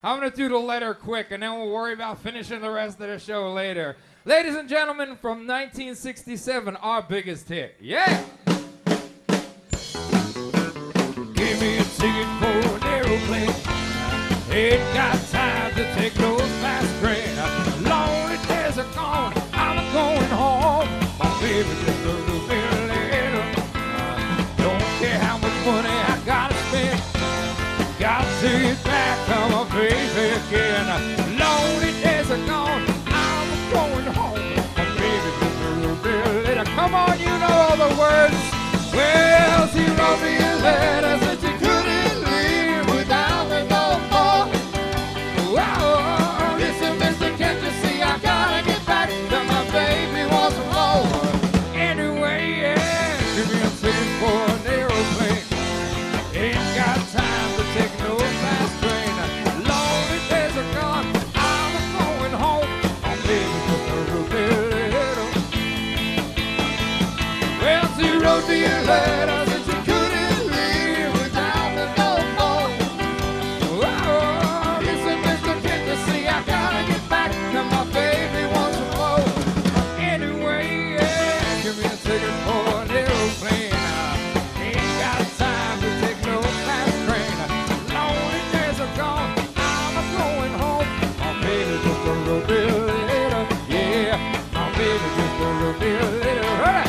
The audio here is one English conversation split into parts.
I'm going to do the letter quick, and then we'll worry about finishing the rest of the show later. Ladies and gentlemen, from 1967, our biggest hit. Yeah! Give me a ticket for an aeroplane. Ain't got time to take those fast trains. Lonely days are gone, I'm going home. My baby just a little bit later. Don't care how much money I gotta spend. Got to get back to my baby again. Lonely days are gone, I'm going home. My baby just a little bit later. Come on, you know all the words. Well, she wrote me a letter, said she couldn't live without me no more. Wow, listen, mister, can't you see I gotta get back to my baby once more? Anyway, yeah, give me a ticket for an aeroplane. Ain't got time to take no fast train. Lonely days are gone, I'm going home. My baby just a little bit later. Well, she wrote me a letter, said she couldn't live without me no more. Oh, listen, mister, can't you see I gotta get back to my baby once more? Anyway, yeah, give me a ticket for an aeroplane. Ain't got time to take no fast train. Lonely days are gone, I'm going home. My baby just a little bit later. Yeah, my baby just a little bit later. Hurry!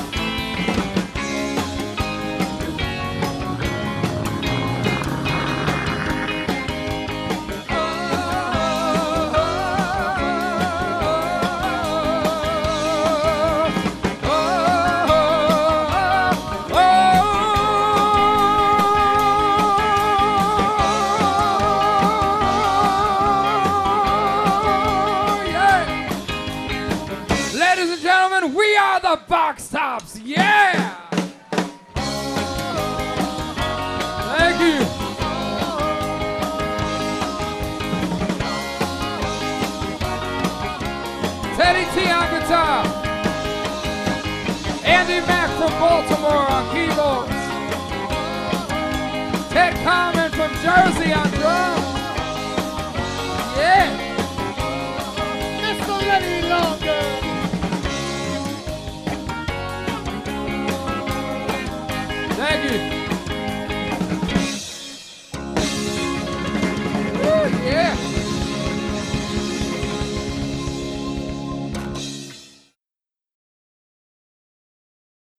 Ladies and gentlemen, we are the Box Tops. Yeah! Thank you. Teddy T on guitar. Andy Mack from Baltimore on keyboards. Ted Carmen from Jersey on drums. Yeah! Mr. Lenny Longer. Thank you.